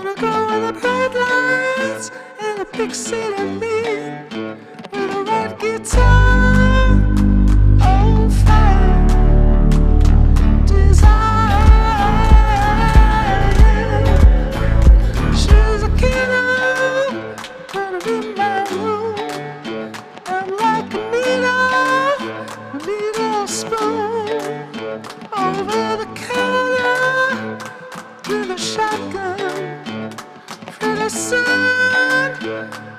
Wanna go where the bright lights and the big city meet, with a red guitar, on fire, desire. She's a killer, gonna be my room. I'm like a needle spoon, over the counter with a shotgun. Pretty soon